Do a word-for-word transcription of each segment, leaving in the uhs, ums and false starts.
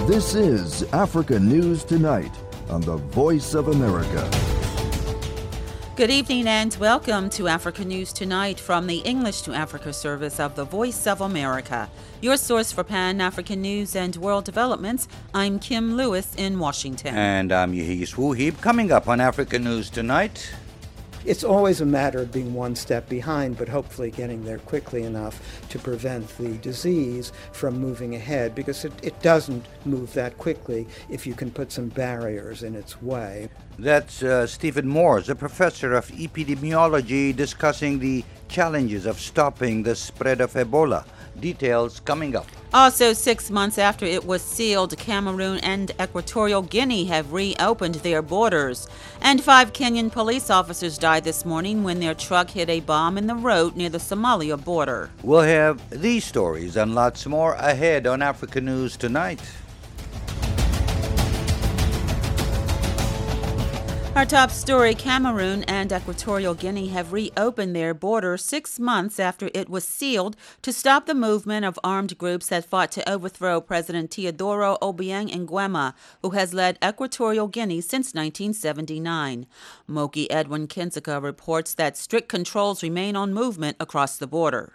This is Africa News Tonight on the Voice of America. Good evening and welcome to Africa News Tonight from the English to Africa service of the Voice of America. Your source for Pan-African news and world developments. I'm Kim Lewis in Washington. And I'm Yehis Wuhib. Coming up on Africa News Tonight. It's always a matter of being one step behind, but hopefully getting there quickly enough to prevent the disease from moving ahead, because it, it doesn't move that quickly if you can put some barriers in its way. That's uh, Stephen Moores, a professor of epidemiology, discussing the challenges of stopping the spread of Ebola. Details coming up. Also, six months after it was sealed, Cameroon and Equatorial Guinea have reopened their borders. And five Kenyan police officers died this morning when their truck hit a bomb in the road near the Somalia border. We'll have these stories and lots more ahead on Africa News Tonight. Our top story, Cameroon and Equatorial Guinea have reopened their border six months after it was sealed to stop the movement of armed groups that fought to overthrow President Teodoro Obiang Nguema, who has led Equatorial Guinea since nineteen seventy-nine. Moki Edwin Kinzeka reports that strict controls remain on movement across the border.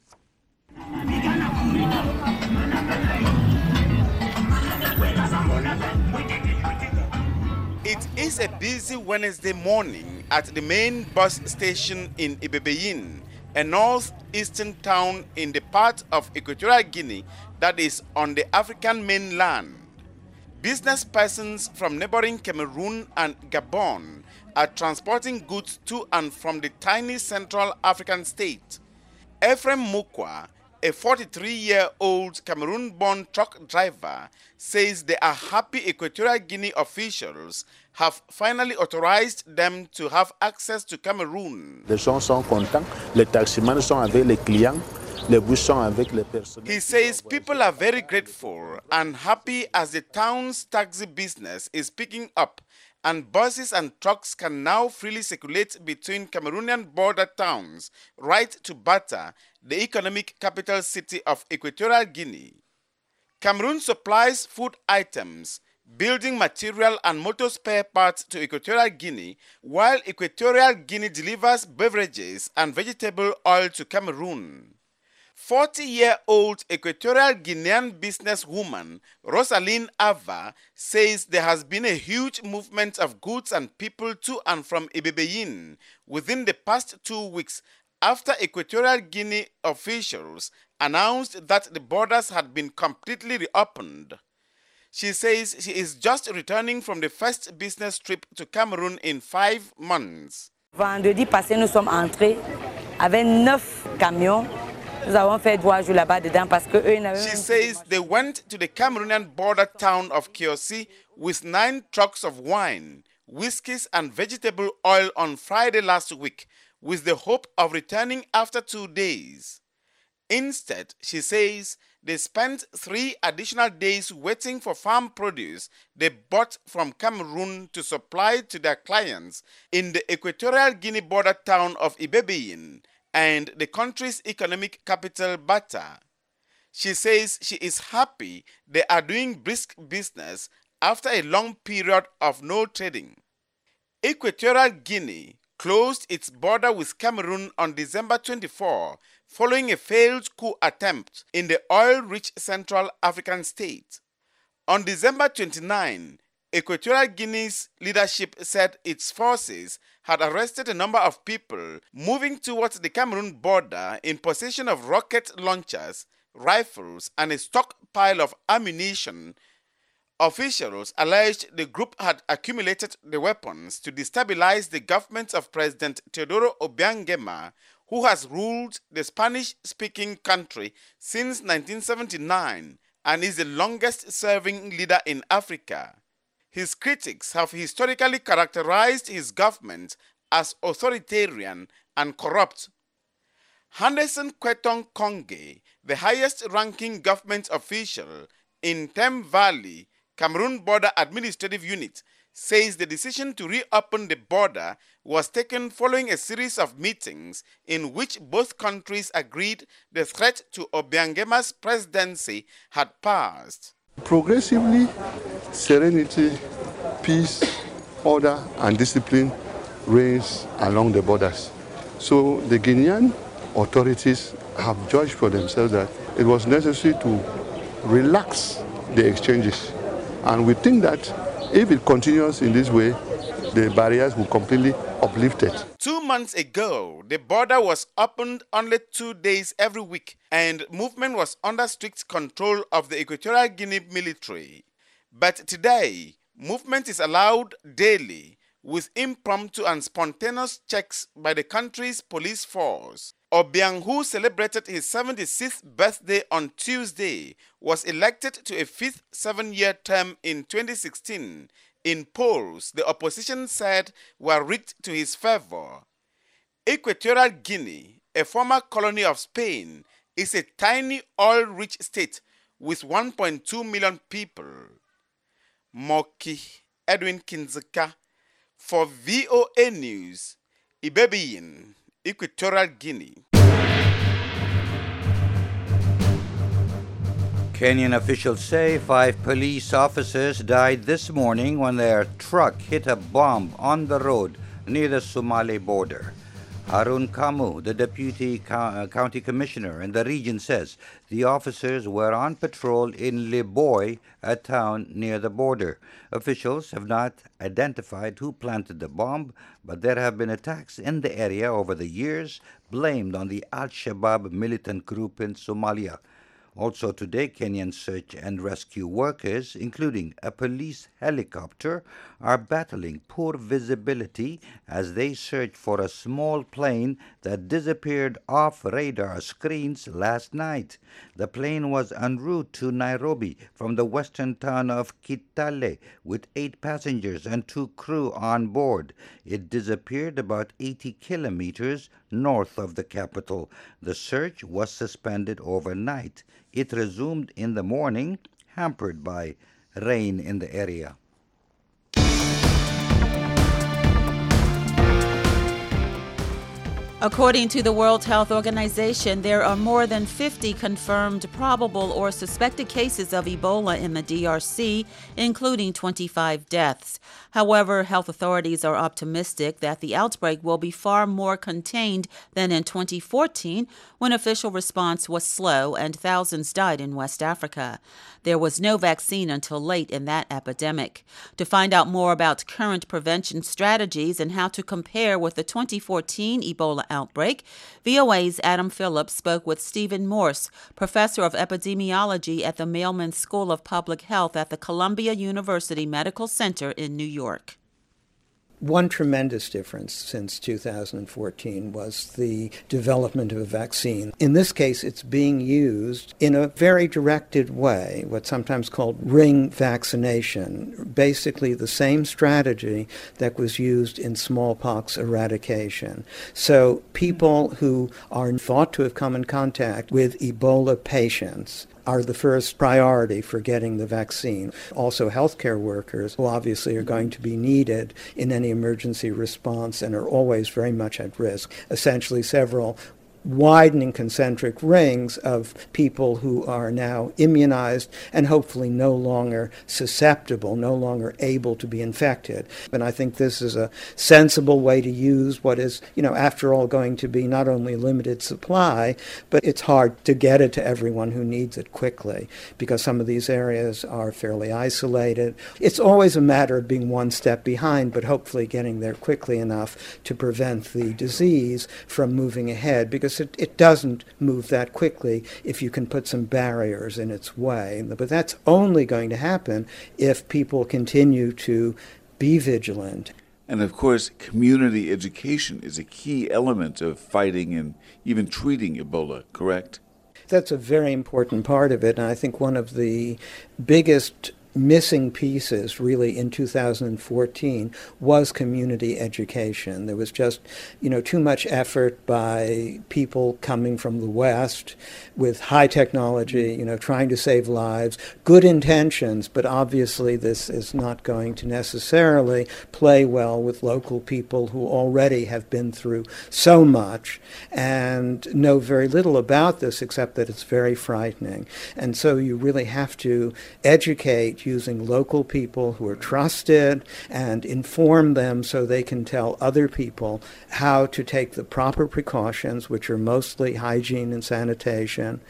It is a busy Wednesday morning at the main bus station in Ibebeyin, a northeastern town in the part of Equatorial Guinea that is on the African mainland. Business persons from neighboring Cameroon and Gabon are transporting goods to and from the tiny Central African state. Ephraim Mukwa, a forty-three-year-old Cameroon-born truck driver, says they are happy Equatorial Guinea officials have finally authorized them to have access to Cameroon. Les gens sont contents, les taximans sont avec les clients, les bus sont avec les personnes. He says people are very grateful and happy as the town's taxi business is picking up and buses and trucks can now freely circulate between Cameroonian border towns right to Bata, the economic capital city of Equatorial Guinea. Cameroon supplies food items, building material and motor spare parts to Equatorial Guinea, while Equatorial Guinea delivers beverages and vegetable oil to Cameroon. forty-year-old Equatorial Guinean businesswoman Rosaline Ava says there has been a huge movement of goods and people to and from Ibebeyin within the past two weeks after Equatorial Guinea officials announced that the borders had been completely reopened. She says she is just returning from the first business trip to Cameroon in five months. Vendredi passé, nous sommes entrés avec neuf camions. Nous avons fait trois jours là-bas dedans parce que eux n'avaient. She says they went to the Cameroonian border town of Kiosi with nine trucks of wine, whiskies, and vegetable oil on Friday last week, with the hope of returning after two days. Instead, she says they spent three additional days waiting for farm produce they bought from Cameroon to supply to their clients in the Equatorial Guinea border town of Ibebeyin and the country's economic capital, Bata. She says she is happy they are doing brisk business after a long period of no trading. Equatorial Guinea closed its border with Cameroon on December twenty-fourth following a failed coup attempt in the oil-rich Central African state. On December twenty-ninth, Equatorial Guinea's leadership said its forces had arrested a number of people moving towards the Cameroon border in possession of rocket launchers, rifles, and a stockpile of ammunition. Officials alleged the group had accumulated the weapons to destabilize the government of President Teodoro Obiang Nguema, who has ruled the Spanish-speaking country since nineteen seventy-nine and is the longest-serving leader in Africa. His critics have historically characterized his government as authoritarian and corrupt. Henderson Quetong Konge, the highest-ranking government official in Tem Valley, Cameroon Border Administrative Unit, says the decision to reopen the border was taken following a series of meetings in which both countries agreed the threat to Obiang Nguema's presidency had passed. Progressively, serenity, peace, order, and discipline reigns along the borders. So the Guinean authorities have judged for themselves that it was necessary to relax the exchanges. And we think that if it continues in this way, the barriers will completely uplifted. Two months ago, the border was opened only two days every week, and movement was under strict control of the Equatorial Guinea military. But today, movement is allowed daily with impromptu and spontaneous checks by the country's police force. Obiang, who celebrated his seventy-sixth birthday on Tuesday, was elected to a fifth seven-year term in twenty sixteen. In polls, the opposition said were rigged to his favor. Equatorial Guinea, a former colony of Spain, is a tiny oil-rich state with one point two million people. Moki Edwin Kinzeka for V O A News, Ibebiyin, Equatorial Guinea. Kenyan officials say five police officers died this morning when their truck hit a bomb on the road near the Somali border. Harun Kamu, the deputy co- county commissioner in the region, says the officers were on patrol in Liboy, a town near the border. Officials have not identified who planted the bomb, but there have been attacks in the area over the years blamed on the Al-Shabaab militant group in Somalia. Also today, Kenyan search and rescue workers, including a police helicopter, are battling poor visibility as they search for a small plane that disappeared off radar screens last night. The plane was en route to Nairobi from the western town of Kitale with eight passengers and two crew on board. It disappeared about eighty kilometers north of the capital. The search was suspended overnight. It resumed in the morning, hampered by rain in the area. According to the World Health Organization, there are more than fifty confirmed probable or suspected cases of Ebola in the D R C, including twenty-five deaths. However, health authorities are optimistic that the outbreak will be far more contained than in twenty fourteen, when official response was slow and thousands died in West Africa. There was no vaccine until late in that epidemic. To find out more about current prevention strategies and how to compare with the twenty fourteen Ebola outbreak, V O A's Adam Phillips spoke with Stephen Morse, professor of epidemiology at the Mailman School of Public Health at the Columbia University Medical Center in New York. One tremendous difference since two thousand fourteen was the development of a vaccine. In this case, it's being used in a very directed way, what's sometimes called ring vaccination, basically the same strategy that was used in smallpox eradication. So people who are thought to have come in contact with Ebola patients are the first priority for getting the vaccine. Also, healthcare workers, who obviously are going to be needed in any emergency response and are always very much at risk. Essentially, several widening concentric rings of people who are now immunized and hopefully no longer susceptible, no longer able to be infected. And I think this is a sensible way to use what is, you know, after all going to be not only limited supply, but it's hard to get it to everyone who needs it quickly because some of these areas are fairly isolated. It's always a matter of being one step behind, but hopefully getting there quickly enough to prevent the disease from moving ahead, because It, it doesn't move that quickly if you can put some barriers in its way. But that's only going to happen if people continue to be vigilant. And of course, community education is a key element of fighting and even treating Ebola, correct? That's a very important part of it, and I think one of the biggest missing pieces really in two thousand fourteen was community education. There was just, you know, too much effort by people coming from the West with high technology, you know, trying to save lives, good intentions, but obviously this is not going to necessarily play well with local people who already have been through so much and know very little about this except that it's very frightening. And so you really have to educate using local people who are trusted and inform them so they can tell other people how to take the proper precautions, which are mostly hygiene and sanitation,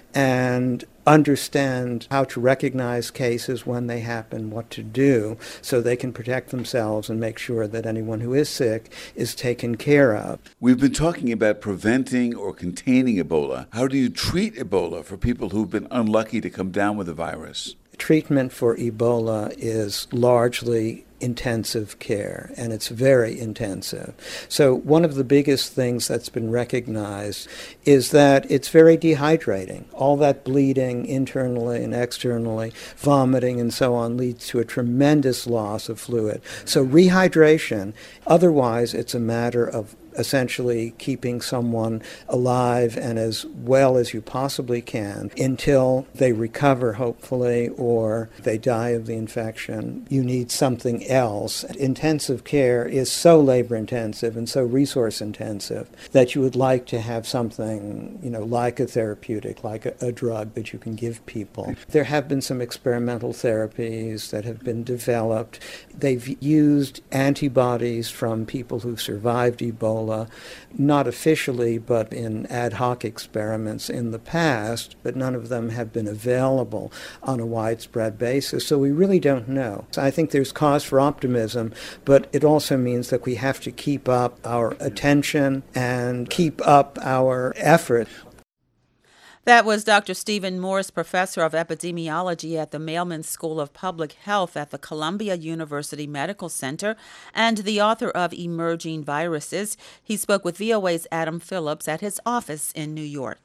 and understand how to recognize cases when they happen, what to do, so they can protect themselves and make sure that anyone who is sick is taken care of. We've been talking about preventing or containing Ebola. How do you treat Ebola for people who've been unlucky to come down with the virus? Treatment for Ebola is largely intensive care, and it's very intensive. So one of the biggest things that's been recognized is that it's very dehydrating. All that bleeding internally and externally, vomiting and so on, leads to a tremendous loss of fluid. So rehydration, otherwise it's a matter of essentially keeping someone alive and as well as you possibly can until they recover, hopefully, or they die of the infection. You need something else. Intensive care is so labor-intensive and so resource-intensive that you would like to have something, you know, like a therapeutic, like a, a drug that you can give people. There have been some experimental therapies that have been developed. They've used antibodies from people who survived Ebola, not officially, but in ad hoc experiments in the past, but none of them have been available on a widespread basis, so we really don't know. So I think there's cause for optimism, but it also means that we have to keep up our attention and keep up our effort. That was Doctor Stephen Morris, professor of epidemiology at the Mailman School of Public Health at the Columbia University Medical Center and the author of Emerging Viruses. He spoke with V O A's Adam Phillips at his office in New York.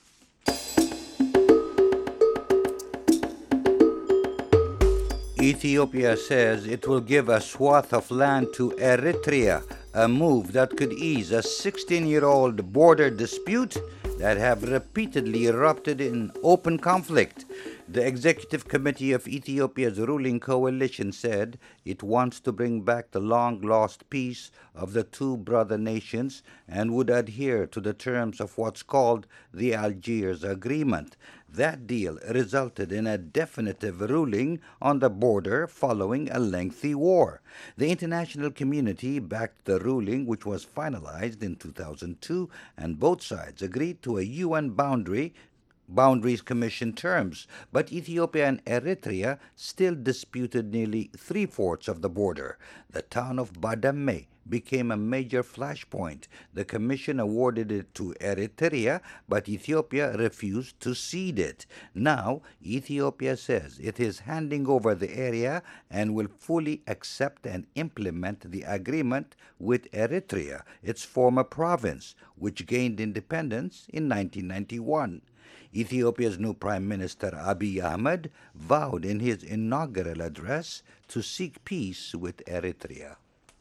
Ethiopia says it will give a swath of land to Eritrea, a move that could ease a sixteen-year-old border dispute that have repeatedly erupted in open conflict. The Executive Committee of Ethiopia's ruling coalition said it wants to bring back the long-lost peace of the two brother nations and would adhere to the terms of what's called the Algiers Agreement. That deal resulted in a definitive ruling on the border following a lengthy war. The international community backed the ruling, which was finalized in two thousand two, and both sides agreed to a U N boundary Boundaries Commission terms, but Ethiopia and Eritrea still disputed nearly three-fourths of the border. The town of Badame became a major flashpoint. The commission awarded it to Eritrea, but Ethiopia refused to cede it. Now, Ethiopia says it is handing over the area and will fully accept and implement the agreement with Eritrea, its former province, which gained independence in nineteen ninety-one. Ethiopia's new Prime Minister Abiy Ahmed vowed in his inaugural address to seek peace with Eritrea.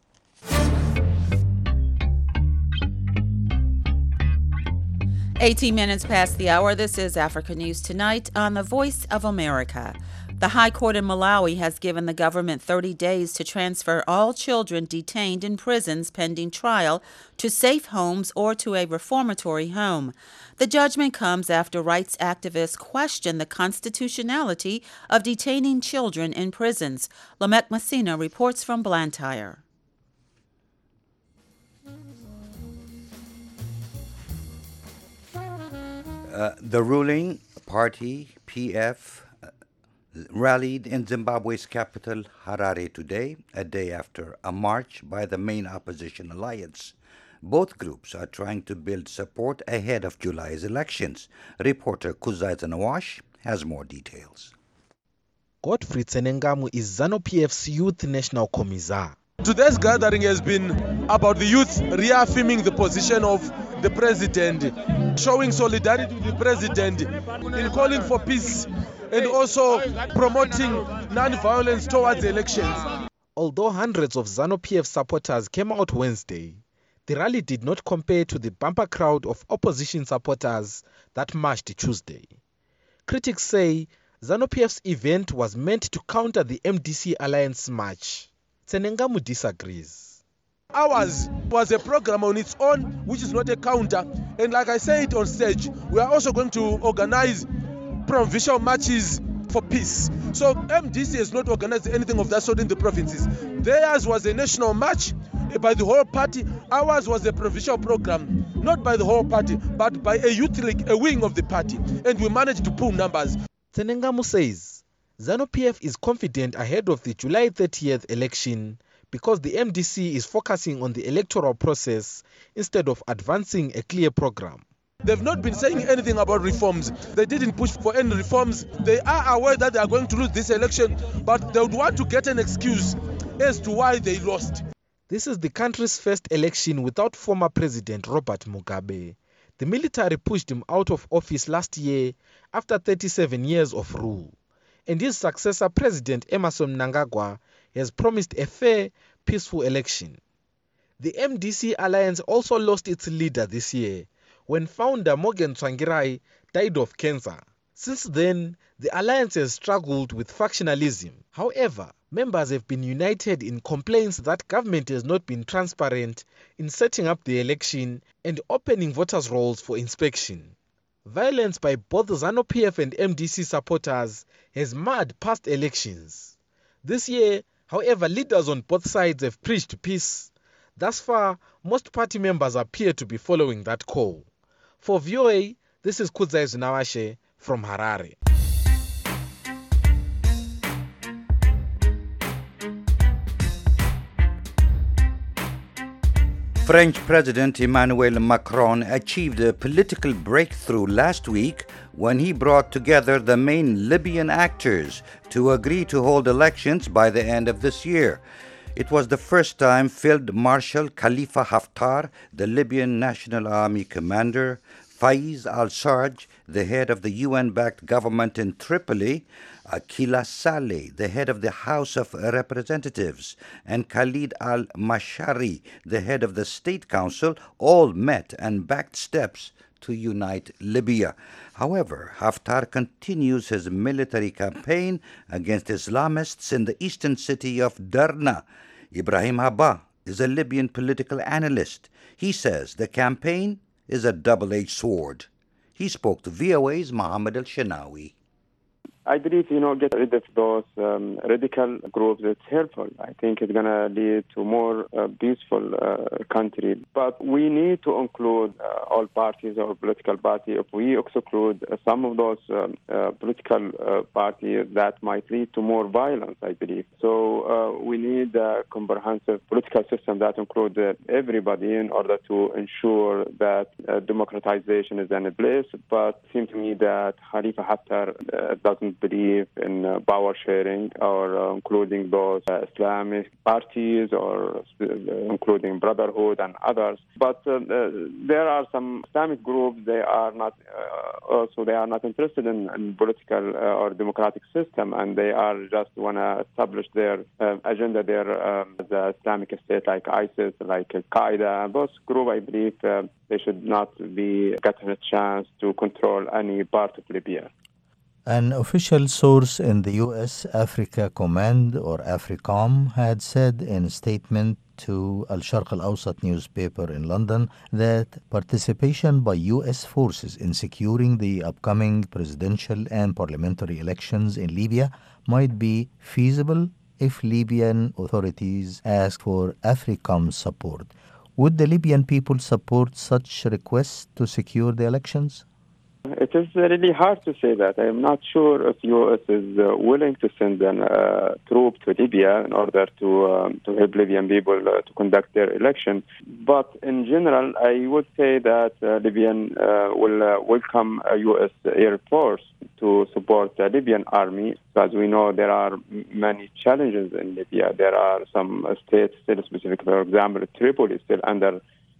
eighteen minutes past the hour. This is Africa News Tonight on the Voice of America. The High Court in Malawi has given the government thirty days to transfer all children detained in prisons pending trial to safe homes or to a reformatory home. The judgment comes after rights activists question the constitutionality of detaining children in prisons. Lamek Messina reports from Blantyre. Uh, the ruling party, P F, uh, rallied in Zimbabwe's capital, Harare, today, a day after a march by the main opposition alliance. Both groups are trying to build support ahead of July's elections. Reporter Kuzai Zanawash has more details. Godfrey Tsenengamu is ZANU-P F's Youth National Commissar. Today's gathering has been about the youth reaffirming the position of the president, showing solidarity with the president in calling for peace and also promoting non-violence towards the elections. Although hundreds of ZANU-P F supporters came out Wednesday, the rally did not compare to the bumper crowd of opposition supporters that marched Tuesday. Critics say ZANU-P F's event was meant to counter the M D C Alliance march. Tsenengamu disagrees. Ours was a program on its own, which is not a counter. And like I said on stage, we are also going to organize provincial marches for peace. So M D C has not organized anything of that sort in the provinces. Theirs was a national march by the whole party. Ours was a provincial program, not by the whole party, but by a youth league, a wing of the party. And we managed to pull numbers. Tsenengamu says ZANU-P F is confident ahead of the July thirtieth election because the M D C is focusing on the electoral process instead of advancing a clear program. They've not been saying anything about reforms. They didn't push for any reforms. They are aware that they are going to lose this election, but they would want to get an excuse as to why they lost. This is the country's first election without former President Robert Mugabe. The military pushed him out of office last year after thirty-seven years of rule. And his successor, President Emmerson Mnangagwa, has promised a fair, peaceful election. The M D C Alliance also lost its leader this year when founder Morgan Tsvangirai died of cancer. Since then, the alliance has struggled with factionalism. However, members have been united in complaints that government has not been transparent in setting up the election and opening voters' rolls for inspection. Violence by both ZANU-P F and M D C supporters has marred past elections. This year, however, leaders on both sides have preached peace. Thus far, most party members appear to be following that call. For V O A, this is Kudzai Zinawashe from Harare. French President Emmanuel Macron achieved a political breakthrough last week when he brought together the main Libyan actors to agree to hold elections by the end of this year. It was the first time Field Marshal Khalifa Haftar, the Libyan National Army commander, Faiz al-Sarraj, the head of the U N-backed government in Tripoli, Akila Saleh, the head of the House of Representatives, and Khalid al-Mashari, the head of the State Council, all met and backed steps to unite Libya. However, Haftar continues his military campaign against Islamists in the eastern city of Derna. Ibrahim Habba is a Libyan political analyst. He says the campaign is a double-edged sword. He spoke to V O A's Mohammed Al-Shanawi. I believe, you know, get rid of those um, radical groups, it's helpful. I think it's going to lead to more uh, peaceful uh, country. But we need to include uh, all parties or political parties. If we exclude uh, some of those um, uh, political uh, parties, that might lead to more violence, I believe. So uh, we need a comprehensive political system that includes uh, everybody in order to ensure that uh, democratization is in place. But it seems to me that Khalifa Haftar uh, doesn't believe in uh, power sharing or uh, including those uh, Islamic parties or uh, including Brotherhood and others. But uh, uh, there are some Islamic groups, they are not uh, also they are not interested in, in political uh, or democratic system, and they are just want to establish their uh, agenda there, um, the Islamic State like ISIS, like Al-Qaeda. Those groups, I believe, uh, they should not be getting a chance to control any part of Libya. An official source in the U S Africa Command, or AFRICOM, had said in a statement to Al-Sharq Al-Awsat newspaper in London that participation by U S forces in securing the upcoming presidential and parliamentary elections in Libya might be feasible if Libyan authorities ask for AFRICOM's support. Would the Libyan people support such requests to secure the elections? It is really hard to say that. I am not sure if U S is uh, willing to send a uh, troop to Libya in order to um, to help Libyan people uh, to conduct their election. But in general, I would say that uh, Libyan uh, will uh, welcome a U S Air Force to support the Libyan army. As we know, there are many challenges in Libya. There are some states still specific. For example, Tripoli is still under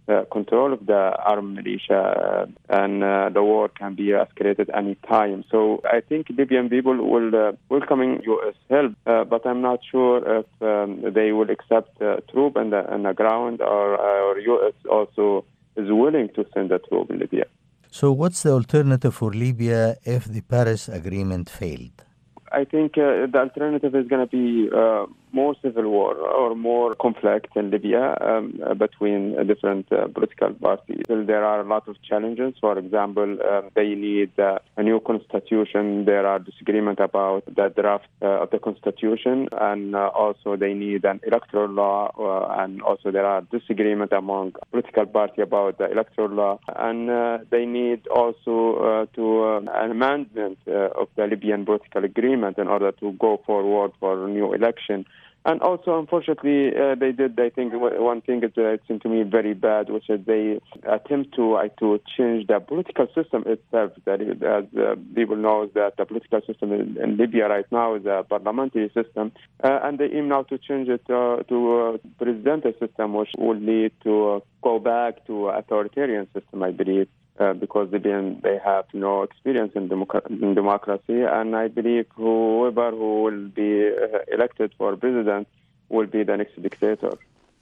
uh, control of the armed militia, uh, and uh, the war can be escalated any time. So I think Libyan people will uh, welcome U S help, uh, but I'm not sure if um, they will accept uh, troops on the, on the ground, or, uh, or U S also is willing to send a troop in Libya. So what's the alternative for Libya if the Paris Agreement failed? I think uh, the alternative is going to be uh, more civil war or more conflict in Libya um, uh, between uh, different uh, political parties. So there are a lot of challenges. For example, uh, they need uh, a new constitution. There are disagreement about the draft uh, of the constitution, and uh, also they need an electoral law, uh, and also there are disagreement among political parties about the electoral law, and uh, they need also uh, to uh, an amendment uh, of the Libyan political agreement in order to go forward for a new election. And also, unfortunately, uh, they did, I think, one thing that uh, seemed to me very bad, which is they attempt to uh, to change the political system itself. That is, as uh, people know, that the political system in, in Libya right now is a parliamentary system, uh, and they aim now to change it uh, to a presidential system, which will lead to uh, go back to authoritarian system, I believe. Uh, because they, been, they have no experience in, democ- in democracy, and I believe whoever who will be uh, elected for president will be the next dictator.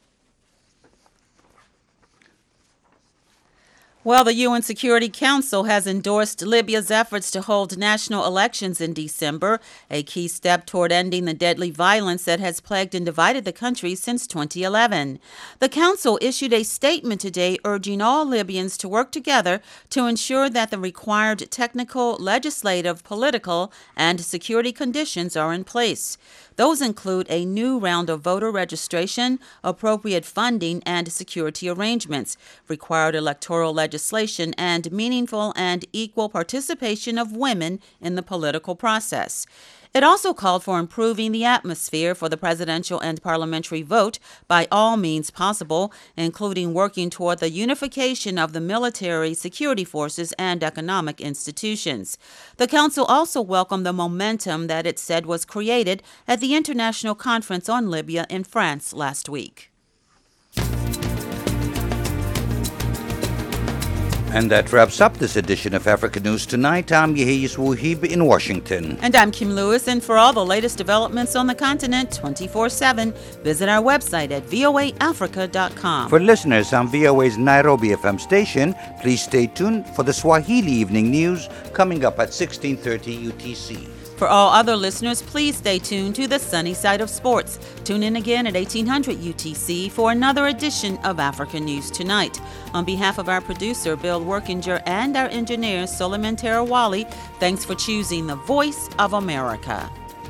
Well, the U N Security Council has endorsed Libya's efforts to hold national elections in December, a key step toward ending the deadly violence that has plagued and divided the country since twenty eleven. The Council issued a statement today urging all Libyans to work together to ensure that the required technical, legislative, political, and security conditions are in place. Those include a new round of voter registration, appropriate funding and security arrangements, required electoral legislation, and meaningful and equal participation of women in the political process. It also called for improving the atmosphere for the presidential and parliamentary vote by all means possible, including working toward the unification of the military, security forces, and economic institutions. The Council also welcomed the momentum that it said was created at the International Conference on Libya in France last week. And that wraps up this edition of Africa News Tonight. I'm Yehis Wuhib in Washington. And I'm Kim Lewis. And for all the latest developments on the continent twenty-four seven, visit our website at voa africa dot com. For listeners on V O A's Nairobi F M station, please stay tuned for the Swahili Evening News coming up at sixteen thirty U T C. For all other listeners, please stay tuned to the Sunny Side of Sports. Tune in again at eighteen hundred U T C for another edition of Africa News Tonight. On behalf of our producer, Bill Workinger, and our engineer, Suleiman Terawali, thanks for choosing the Voice of America.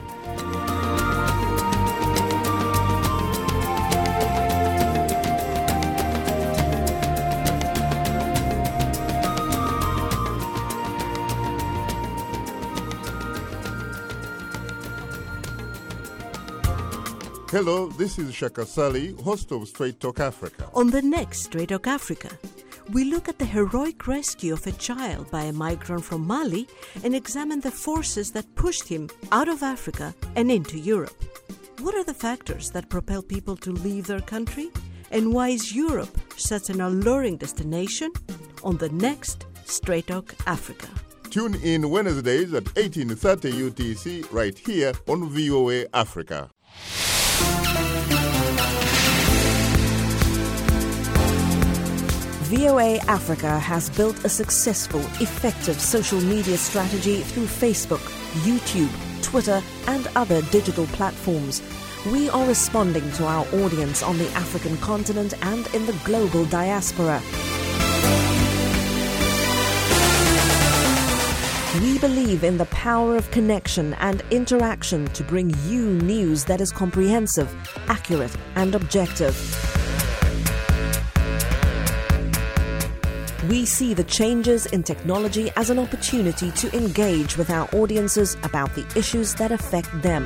Hello, this is Shaka Sali, host of Straight Talk Africa. On the next Straight Talk Africa, we look at the heroic rescue of a child by a migrant from Mali and examine the forces that pushed him out of Africa and into Europe. What are the factors that propel people to leave their country? And why is Europe such an alluring destination? On the next Straight Talk Africa. Tune in Wednesdays at eighteen thirty U T C right here on V O A Africa. V O A Africa has built a successful, effective social media strategy through Facebook, YouTube, Twitter, and other digital platforms. We are responding to our audience on the African continent and in the global diaspora. We believe in the power of connection and interaction to bring you news that is comprehensive, accurate, and objective. We see the changes in technology as an opportunity to engage with our audiences about the issues that affect them.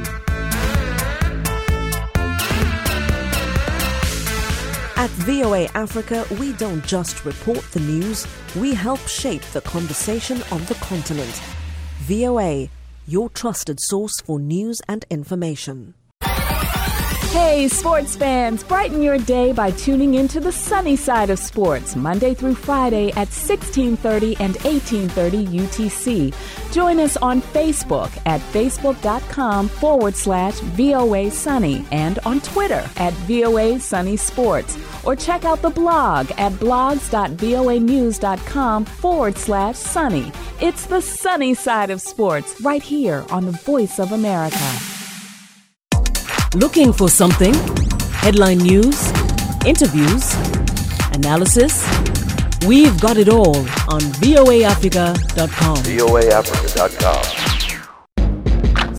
At V O A Africa, we don't just report the news, we help shape the conversation on the continent. V O A, your trusted source for news and information. Hey, sports fans, brighten your day by tuning into the sunny side of sports, Monday through Friday at sixteen thirty and eighteen thirty U T C. Join us on Facebook at facebook.com forward slash VOA Sunny and on Twitter at VOA Sunny Sports. Or check out the blog at blogs.voanews.com forward slash sunny. It's the sunny side of sports right here on the Voice of America. Looking for something? Headline news, interviews, analysis? We've got it all on voa africa dot com. voa africa dot com.